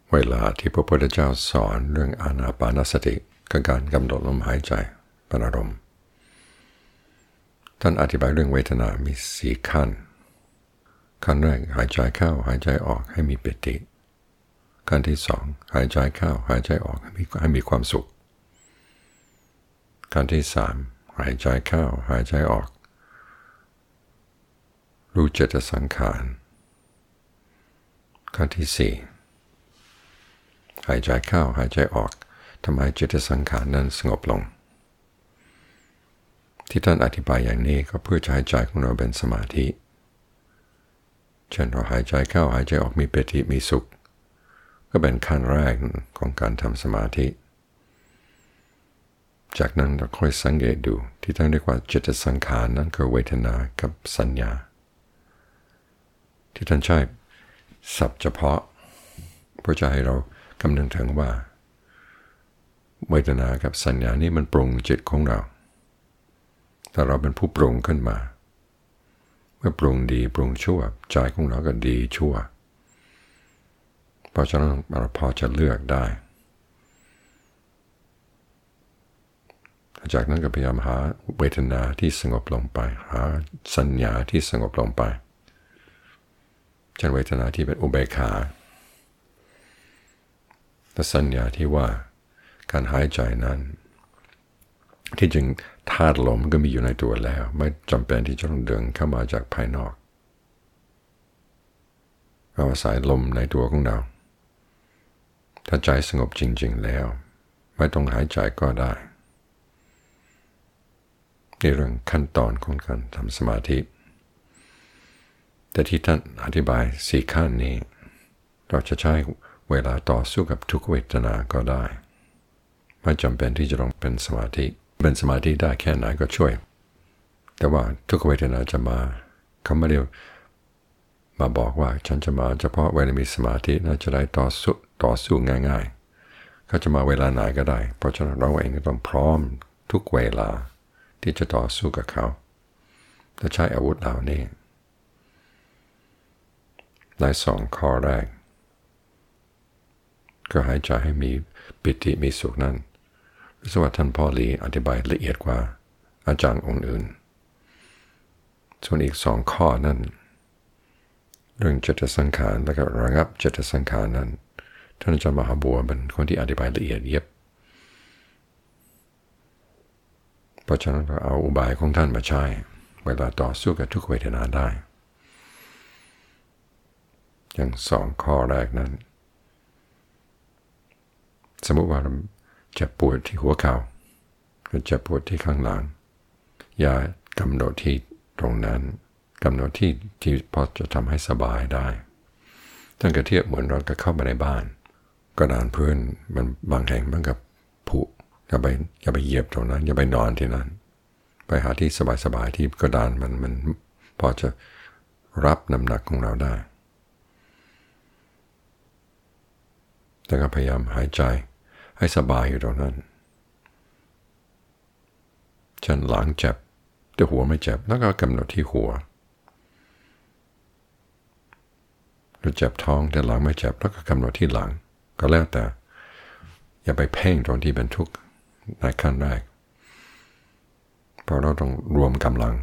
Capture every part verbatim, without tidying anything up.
เวลาที่พระพุทธเจ้าสอนเรื่องอานาปานสติคือการกำหนดลมหายใจเป็นอารมณ์ท่านอธิบายเรื่องเวทนามีสี่ขั้นขั้นแรกหายใจเข้าหายใจออกให้มีปิติขั้นที่สองหายใจเข้าหายใจออกให้มีให้มีความสุขขั้นที่สามหายใจเข้าหายใจออกรู้เจตสังขารขั้นที่สี่หายใจเข้าหายใจออกทำให้เจตสังขารนั้นสงบลงที่ท่านอธิบายอย่างนี้ก็เพื่อจะให้ใจของเราเป็นสมาธิเช่นเราหายใจเข้าหายใจออกมีปิติมีสุขก็เป็นขั้นแรกของการทำสมาธิจากนั้นเราค่อยสังเกตดูที่ท่านเรียกว่าเจตสังขารนั้นคือเวทนากับสัญญาที่ท่านใช้ศัพท์เฉพาะเพื่อจะให้เราคำนึงถึงว่าเวทนากับสัญญานี่มันปรุงจิตของเราแต่เราเป็นผู้ปรุงขึ้นมาเมื่อปรุงดีปรุงชั่วใจของเราก็ดีชั่วเพราะฉะนั้นเราพอจะเลือกได้จากนั้นก็พยายามหาเวทนาที่สงบลงไปหาสัญญาที่สงบลงไปเช่นเวทนาที่เป็นอุเบกขาแต่สัญญาที่ว่าการหายใจนั้นที่จริงธาตุลมก็มีอยู่ในตัวแล้วไม่จำเป็นที่จะต้องดึงเข้ามาจากภายนอกเราอาศัยลมในตัวของเราถ้าใจสงบจริงๆแล้วไม่ต้องหายใจก็ได้นี่เรื่องขั้นตอนของการทำสมาธิแต่ที่ท่านอธิบายสี่ขั้นนี้เราจะใช้เวลาต่อสู้กับทุกเวทนาก็ได้ไม่จำเป็นที่จะต้องเป็นสมาธิเป็นสมาธิได้แค่ไหนก็ช่วยแต่ว่าทุกเวทนาจะมาเขาไม่ได้มาบอกว่าฉันจะมาเฉพาะเวลามีสมาธินะจะได้ต่อสู้ต่อสู้ง่ายๆเขาจะมาเวลาไหนก็ได้เพราะฉะนั้นเราเองก็ต้องพร้อมทุกเวลาที่จะต่อสู้กับเขาและใช้อาวุธเหล่านี้ในสองข้อแรกก็หายใจให้มีปิติมีสุขนั่นรู้สึกว่าท่านพ่อหลีอธิบายละเอียดกว่าอาจารย์องค์อื่นส่วนอีกสองข้อนั้นเรื่องเจตสังขารและก็ระงับเจตสังขารนั้นท่านอาจารย์มหาบัวเป็นคนที่อธิบายละเอียดเย็บเพราะฉะนั้นเราเอาอุบายของท่านมาใช้เวลาต่อสู้กับทุกเวทนาได้อย่างสองข้อแรกนั้นสมมติว่าเราเจ็บปวดที่หัวเข่าหรือเจ็บปวดที่ข้างหลังอย่ากำหนดที่ตรงนั้นกำหนดที่ที่พอจะทำให้สบายได้ตั้งแต่เทียบเหมือนเราจะเข้ามาในบ้านกระดานพื้นมันบางแห่งมันกับผุอย่าไปอย่าไปเหยียบตรงนั้นอย่าไปนอนที่นั้นไปหาที่สบายๆที่กระดานมันมันพอจะรับน้ำหนักของเราได้แต่ก็พยายามหายใจให้สบายอยู่ตรงนั้นฉันหลังเจ็บแต่หัวไม่เจ็บแล้วก็กำหนดที่หัวหรือเจ็บท้องแต่หลังไม่เจ็บแล้วก็กำหนดที่หลังก็แล้วแต่อย่าไปเพ่งตรงที่เป็นทุกข์ในขั้นแรกเพราะเราต้องรวมกำลัง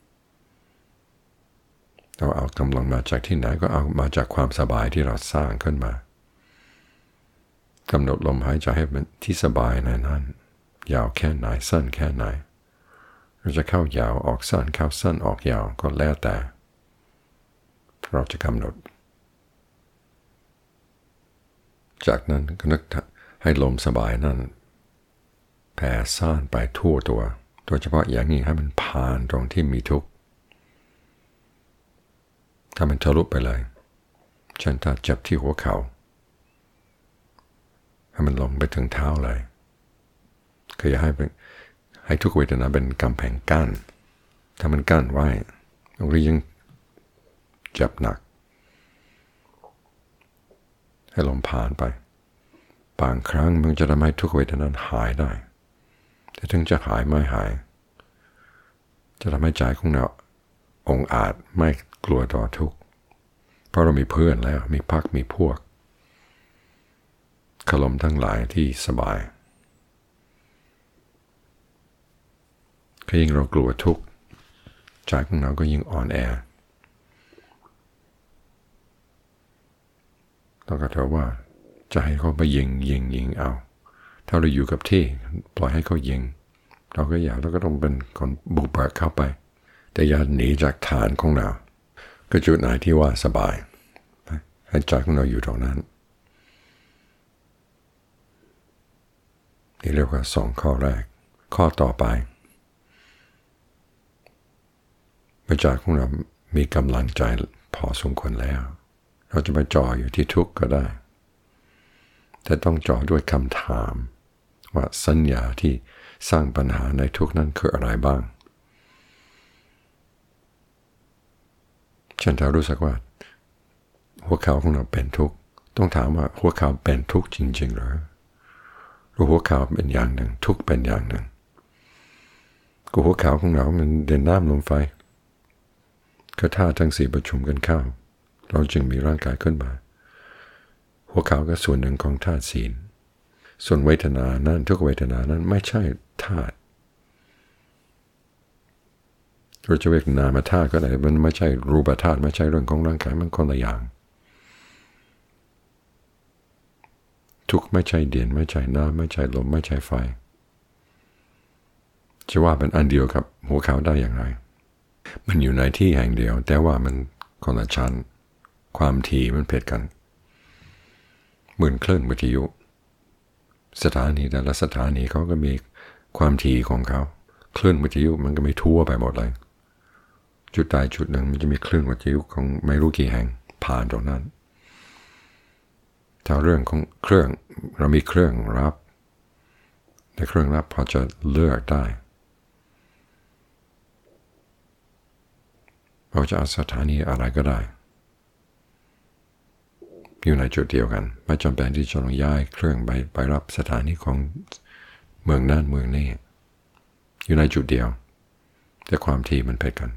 เราเอากำลังมาจากที่ไหนก็เอามาจากความสบายที่เราสร้างขึ้นมากำหนดลมหายใจให้เป็นที่สบายในนั้นยาวแค่ไหนสั้นแค่ไหนเราจะเข้ายาวออกสั้นเข้าสั้นออกยาวก็แล้วแต่เราจะกำหนดจากนั้นก็นึกให้ลมสบายนั้นแผ่ซ่านไปทั่วตัวโดยเฉพาะอย่างนี้ให้มันผ่านตรงที่มีทุกข์ถ้ามันทะลุไปเลยเช่นถ้าเจ็บที่หัวเข่าให้มันลงไปถึงเท้าเลยคืออย่าให้ให้ทุกเวทนาเป็นกำแพงกั้นถ้ามันกั้นไว้ตรงนี้ยังเจ็บหนักให้ลมผ่านไปบางครั้งมันจะทำให้ทุกเวทนาหายได้แต่ถึงจะหายไม่หายจะทำให้ใจของเราองอาจไม่กลัวต่อทุกข์เพราะเรามีเพื่อนแล้วมีพรรคมีพวกอารมณ์ทั้งหลายที่สบายก็ยิ่งเรากลัวทุกข์ใจของเราก็ยิ่งอ่อนแอเราก็เท่าว่าจะให้เขาไปยิงยิงยิงเอาถ้าเราอยู่กับที่ปล่อยให้เขายิงเราก็อยากเราก็ต้องเป็นคนบุกเบิกเข้าไปแต่อย่าหนีจากฐานของเราก็จุดไหนที่ว่าสบายให้ใจของเราอยู่ตรงนั้นนี่เรียกว่าสองข้อแรกข้อต่อไปเมื่อใจของเรามีกำลังใจพอสมควรแล้วเราจะไปจ่ออยู่ที่ทุกข์ก็ได้แต่ต้องจ่อด้วยคำถามว่าสัญญาที่สร้างปัญหาในทุกข์นั้นคืออะไรบ้างฉันถ้ารู้สึกว่าหัวเข่าของเราเป็นทุกข์ต้องถามว่าหัวเข่าเป็นทุกข์จริงๆหรือหรือหัวเข่าเป็นอย่างหนึ่งทุกข์เป็นอย่างหนึ่งก็หัวเข่าของเรามันเดินน้ำลมไฟก็ธาตุทั้งสี่ประชุมกันเข้าเราจึงมีร่างกายขึ้นมาหัวเข่าก็ส่วนหนึ่งของธาตุศีลส่วนเวทนานั้นทุกเวทนานั้นไม่ใช่ธาตุเราจะเรียกนามธาตุก็ได้มันไม่ใช่รูปธาตุไม่ใช่เรื่องของร่างกายมันคนละอย่างทุกไม่ใช่เดียนไม่ใช่น้ำไม่ใช่ลมไม่ใช่ไฟจะว่าเป็นอันเดียวกับหัวเข่าได้อย่างไรมันอยู่ในที่แห่งเดียวแต่ว่ามันคนละชั้นความถี่มันเพดกันเหมือนคลื่นวิทยุสถานีแต่ละสถานีเขาก็มีความถี่ของเขาคลื่นวิทยุมันก็ไม่ทั่วไปหมดเลยจุดใดจุดหนึ่งมันจะมีคลื่นวิทยุของไม่รู้กี่แห่งผ่านตรงนั้นถ้าเรื่องของเครื่องเรามีเครื่องรับในเครื่องรับพอจะเลือกได้เราจะเอาสถานีอะไรก็ได้อยู่ในจุดเดียวกันไม่จำเป็นที่จะต้องย้ายเครื่องไปไปรับสถานีของเมืองนั่นเมืองนี้อยู่ในจุดเดียวแต่ความถี่มันเพดกัน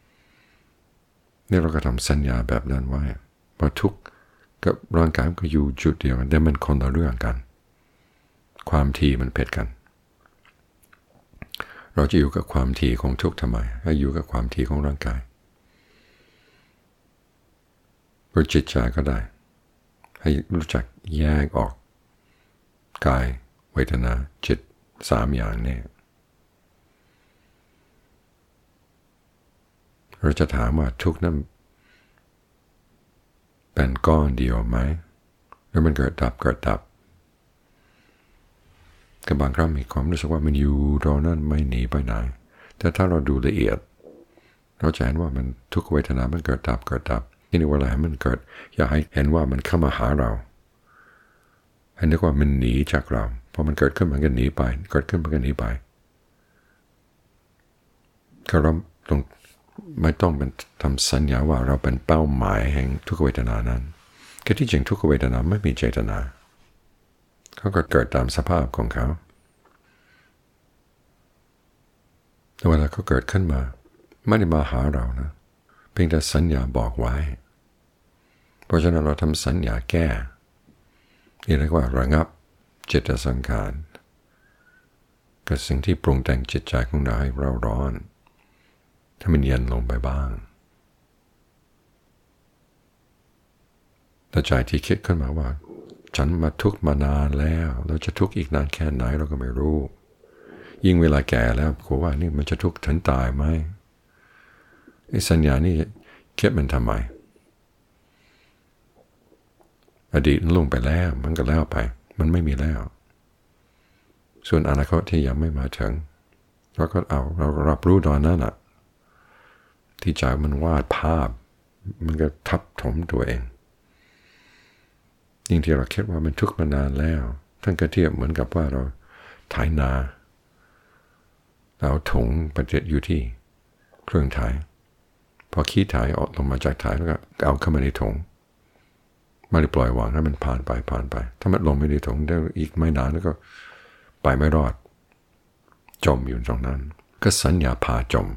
นี่เราก็ทำสัญญาแบบนั้นไว้พอทุกข์กับร่างกายก็อยู่จุดเดียวกันแต่มันคนละเรื่องกันความถี่มันเพดกันเราจะอยู่กับความถี่ของทุกข์ทำไมให้อยู่กับความถี่ของร่างกายหรือจิตใจก็ได้ให้รู้จักแยกออกกายเวทนาจิตสามอย่างนี้เราจะถามว่าทุกข์นั้นเป็นก้อนเดียวไหมหรือมันเกิดดับเกิดดับกับบางครั้งมีความรู้สึกว่ามันอยู่ตรงนั้นไม่หนีไปไหนแต่ถ้าเราดูละเอียดเราจะเห็นว่ามันทุกเวทนามันเกิดดับเกิดดับที่นี่เวลามันเกิดอยากให้เห็นว่ามันเข้ามาหาเราให้นึกว่ามันหนีจากเราพอมันเกิดขึ้นมันก็หนีไปเกิดขึ้นมันก็หนีไปก็เราต้องไม่ต้องเป็นทำสัญญาว่าเราเป็นเป้าหมายแห่งทุกเวทนานั้นคือที่จริงทุกเวทนาไม่มีเจตนาเขาก็เกิดตามสภาพของเขาแต่เวลาเขาเกิดขึ้นมาไม่ได้มาหาเรานะเพียงแต่สัญญาบอกไว้เพราะฉะนั้นเราทำสัญญาแก้นี่เรียกว่าระงับจิตสังขารกับสิ่งที่ปรุงแต่งจิตใจของเราให้เราร้อนถ้ามันเย็นลงไปบ้างแต่ใจที่คิดขึ้นมาว่าฉันมาทุกข์มานานแล้วเราจะทุกข์อีกนานแค่ไหนเราก็ไม่รู้ยิ่งเวลาแก่แล้วกลัวว่านี่มันจะทุกข์ถึงตายไหมไอ้สัญญานี่คิดมันทำไมอดีตล่วงไปแล้วมันก็แล้วไปมันไม่มีแล้วส่วนอนาคตที่ยังไม่มาถึงเราก็เอาเรารับรู้ตอนนั้นอ่ะที่ใจมันวาดภาพมันก็ทับถมตัวเองยิ่งที่เราคิดว่ามันทุกข์มานานแล้วท่านก็เทียบเหมือนกับว่าเราไถนาเราถุงประเจ็ดอยู่ที่เครื่องไถพอขี้ถ่ายออกลงมาจากถ่ายแล้วก็เอาเข้ามาในถุงไม่ได้ปล่อยวางให้มันผ่านไปผ่านไปถ้ามันลงไม่ในถุงได้อีกไม่นานแล้วก็ไปไม่รอดจมอยู่ตรงนั้นก็สัญญาพาจม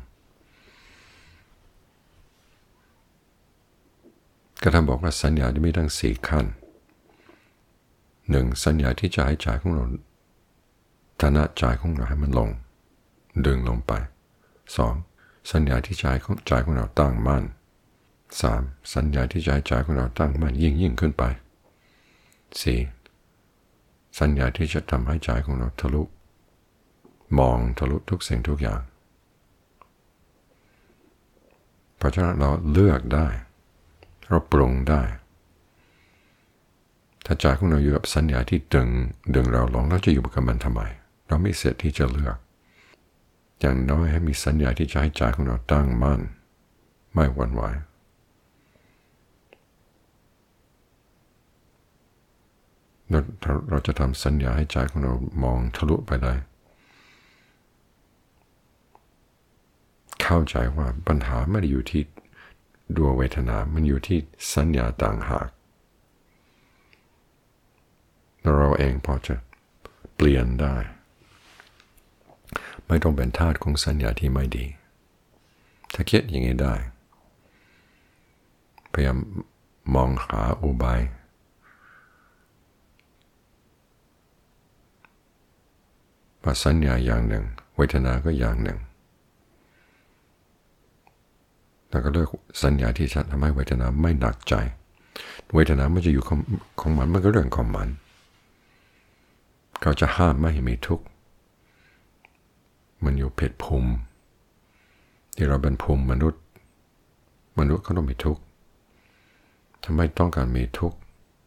ก็ท่านบอกว่าสัญญาจะมีทั้งสี่ขั้นหนึ่งสัญญาที่จะให้ใจของเราฐานะใจของเราให้มันลงดึงลงไปสองสัญญาที่ใจของใจของเราตั้งมั่นสามสัญญาที่ใจใจของเราตั้งมั่นยิ่งยิ่งขึ้นไปสี่สัญญาที่จะทำให้ใจของเราทะลุมองทะลุทุกสิ่งทุกอย่างเพราะฉะนั้นเราเลือกได้เราปรุงได้ถ้าใจของเราอยู่กับสัญญาที่ดึงดึงเราลงเราจะอยู่กับมันทำไมเราไม่เสียที่จะเลือกอย่างน้อยให้มีสัญญาที่จะให้ใจของเราตั้งมั่นไม่หวั่นไหวเราจะทำสัญญาให้ใจของเรามองทะลุไปได้เข้าใจว่าปัญหาไม่ได้อยู่ที่ดวงเวทนามันอยู่ที่สัญญาต่างหากเราเองพอจะเปลี่ยนได้ไม่ต้องเป็นทาสของสัญญาที่ไม่ดีถ้าคิดอย่างนี้ได้พยายามมองหาอุบายว่าสัญญาอย่างหนึ่งเวทนาก็อย่างหนึ่งแล้วก็เลือกสัญญาที่จะทำให้เวทนาไม่หนักใจเวทนามันจะอยู่ของของมันมันก็เรื่องของมันเราจะห้ามไม่ให้มีทุกข์มันอยู่เพศภูมิที่เราเป็นภูมิมนุษย์มนุษย์เขาต้องมีทุกข์ทำไมต้องการมีทุกข์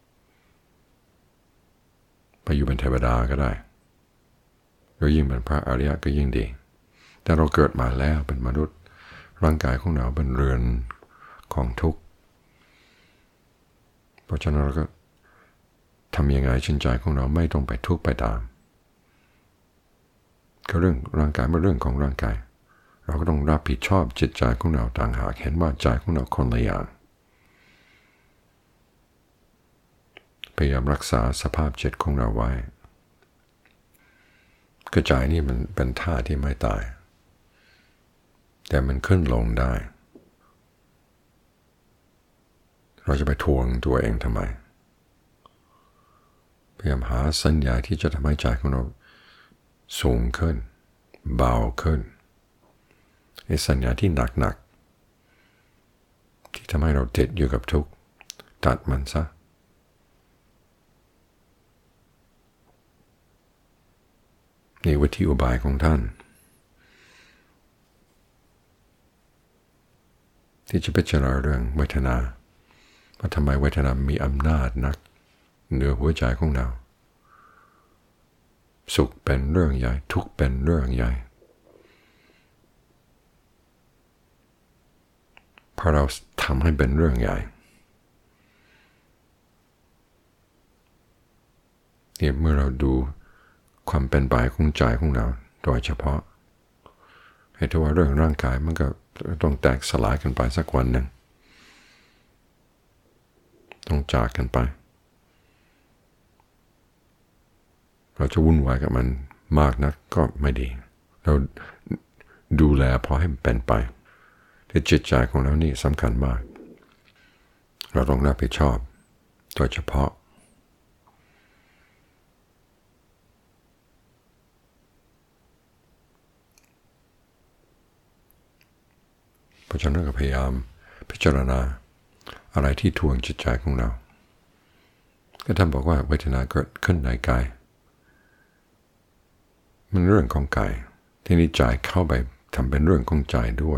ไปอยู่เป็นเทวดาก็ได้หรือยิ่งเป็นพระอริยะก็ยิ่งดีแต่เราเกิดมาแล้วเป็นมนุษย์ร่างกายของเราเป็นเรือนของทุกข์เพราะฉะนั้นเราก็ทำยังไงจิตใจของเราไม่ต้องไปทุกข์ไปตามก็เรื่องร่างกายเป็นเรื่องของร่างกายเราก็ต้องรับผิดชอบจิตใจของเราต่างหากเห็นว่าใจของเราคนละอย่างพยายามรักษาสภาพจิตของเราไว้กระจายนี่มันเป็นท่าที่ไม่ตายแต่มันขึ้นลงได้เราจะไปทวงตัวเองทำไมพยายามหาสัญญาที่จะทำให้ใจของเราสูงขึ้นเบาขึ้นไอ้สัญญาที่หนักๆที่ทำให้เราติดอยู่กับทุกข์ตัดมันซะนี่วิธีอุบายของท่านที่จะพิจารณาเรื่องเวทนาว่าทำไมเวทนามีอำนาจนักเหนือหัวใจของเราสุขเป็นเรื่องใหญ่ทุกข์เป็นเรื่องใหญ่เพราะเราทำให้เป็นเรื่องใหญ่เนี่ยเมื่อเราดูความเป็นไปของใจของเราโดยเฉพาะให้ถือว่าเรื่องร่างกายมันก็ต้องแตกสลายกันไปสักวันหนึ่งต้องจากกันไปเราจะวุ่นวายกับมันมากนักก็ไม่ดีเราดูแลพอให้มันเป็นไปแต่จิตใจของเรานี่สำคัญมากเราต้องรับผิดชอบโดยเฉพาะเพราะฉะนั้นก็พยายามพิจารณาอะไรที่ทวงจิตใจของเราก็ท่านบอกว่าเวทนาเกิดขึ้นในกายมันเรื่องของกายที่นี้ใจเข้าไปทำเป็นเรื่องของใจด้วย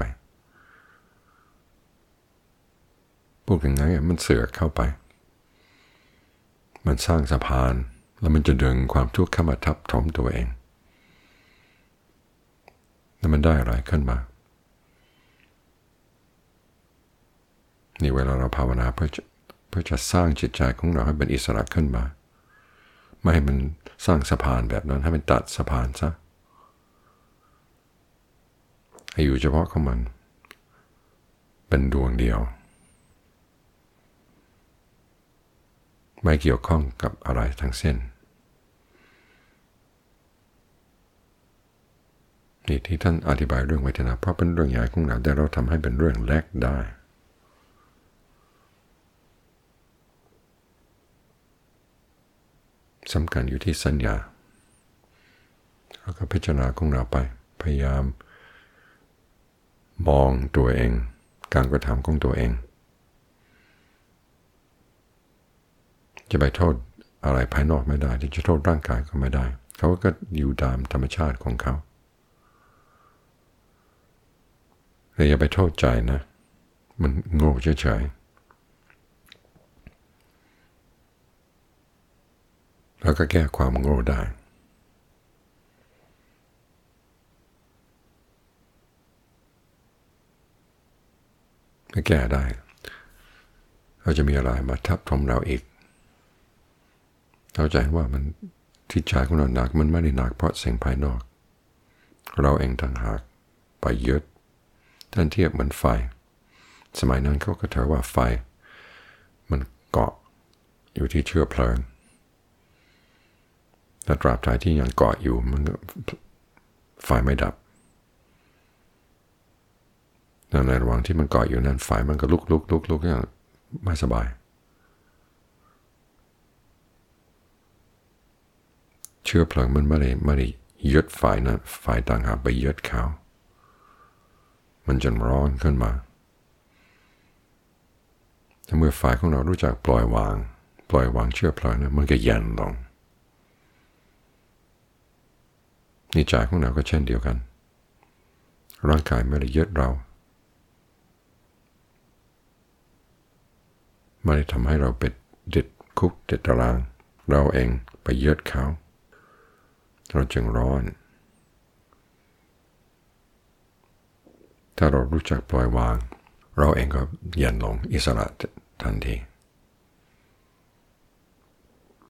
พูดง่ายๆมันเสือกเข้าไปมันสร้างสะพานแล้วมันจะดึงความทุกข์เข้ามาทับถมตัวเองแล้วมันได้อะไรขึ้นมานี่เวลาเราภาวนาเพื่อจะเพื่อจะสร้างจิตใจของเราให้เป็นอิสระขึ้นมาไม่ให้มันสร้างสะพานแบบนั้นให้มันตัดสะพานซะให้อยู่เฉพาะของมันเป็นดวงเดียวไม่เกี่ยวข้องกับอะไรทั้งสิ้นนี่ที่ท่านอธิบายเรื่องเวทนาเพราะเป็นเรื่องใหญ่ของเราแต่เราทำให้เป็นเรื่องเล็กได้สำคัญอยู่ที่สัญญาแล้วก็พิจารณาของเราไปพยายามมองตัวเองการกระทำของตัวเองจะไปโทษอะไรภายนอกไม่ได้ที่จะโทษร่างกายก็ไม่ได้เขาก็อยู่ตามธรรมชาติของเขาแต่อย่าไปโทษใจนะมันโง่เฉยๆแล้วก็แก้ความโง่ได้ไม่แก้ได้เราจะมีอะไรมาทับทมเราอีกเข้าใจว่ามันที่ใจของเราหนักมันไม่ได้หนักเพราะสิ่งภายนอกเราเองต่างหากไปยึดท่านเทียบเหมือนไฟสมัยนั้นเขาก็ถือว่าไฟมันเกาะอยู่ที่เชื้อเพลิงแต่ตราบใดที่ยังเกาะอยู่มันก็ไฟไม่ดับแต่ในระหว่างที่มันเกาะอยู่นั้นไฟมันก็ลุกลุกลุกลุกอย่างไม่สบายเชื้อเพลิงมันไม่ได้ไม่ได้ยึดไฟนั้นไฟต่างหากไปยึดเขามันจนร้อนขึ้นมาแต่เมื่อไฟของเรารู้จักปล่อยวางปล่อยวางเชื้อเพลิงนั้นมันก็เย็นลงนิจใจของเราก็เช่นเดียวกันร่างกายไม่ได้ยึดเราไม่ได้ทำให้เราเป็นติดคุกติดตารางเราเองไปยึดเขาเราจึงร้อนถ้าเรารู้จักปล่อยวางเราเองก็เย็นลงอิสระทันที